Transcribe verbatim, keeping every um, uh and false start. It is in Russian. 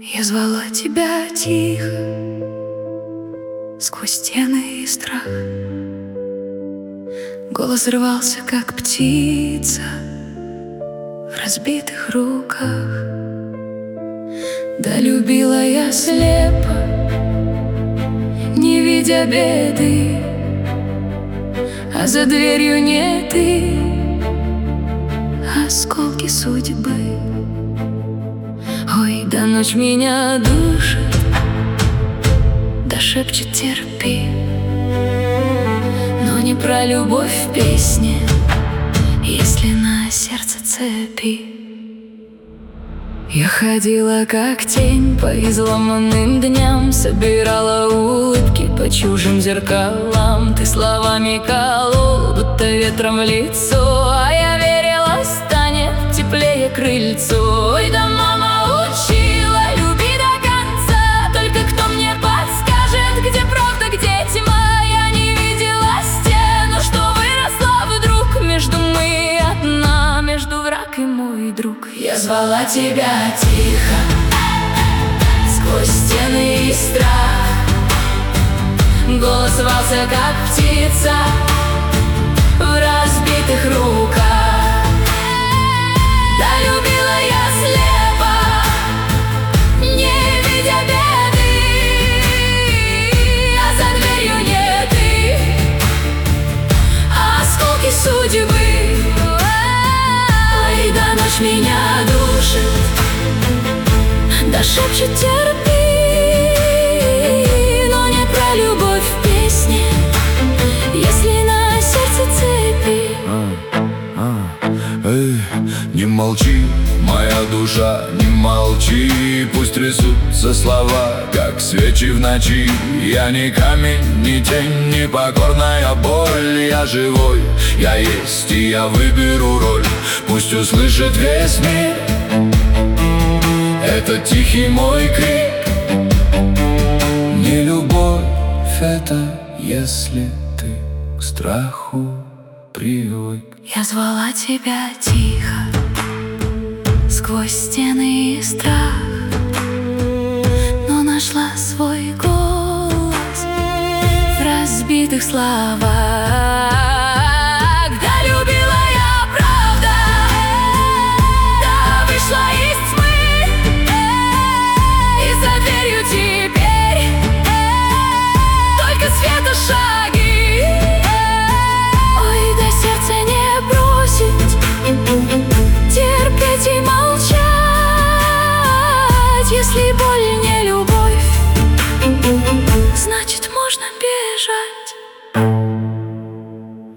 Я звала тебя тихо, сквозь стены и страх. Голос рвался, как птица в разбитых руках. Да любила я слепо, не видя беды, а за дверью не ты, а осколки судьбы. Ой, да ночь меня душит, да шепчет терпи, но не про любовь в песне, если на сердце цепи. Я ходила как тень по изломанным дням, собирала улыбки по чужим зеркалам. Ты словами колол, будто ветром в лицо, а я верила, станет теплее крыльцо. Ой, да мама учила, люби до конца, только кто мне подскажет, где правда, где тьма. Я не видела стену, что выросла вдруг между мы одна, между враг и мой друг. Я звала тебя тихо, сквозь стены и страх. Голос рвался, как птица в разбитых руках. Да любила я слепо, не видя беды, а за дверью не ты, а осколки судьбы. Ой, да ночь меня душит, да шепчет терпи, но не про любовь в песне, если на сердце цепи. а, а, эй, не молчи, моя душа, не молчи. Пусть трясутся слова, как свечи в ночи. Я не камень, не тень, не покорная боль. Я живой, я есть, и я выберу роль. Пусть услышит весь мир этот тихий мой крик. Не любовь это, если ты к страху привык. Я звала тебя тихо, сквозь стены и страх, но нашла свой голос в разбитых словах. Да любила я правда, да вышла из тьмы, и за дверью теперь только света шаги. Ой, да сердце не бросить, терпеть и молчать, если боль не любовь, значит можно бежать.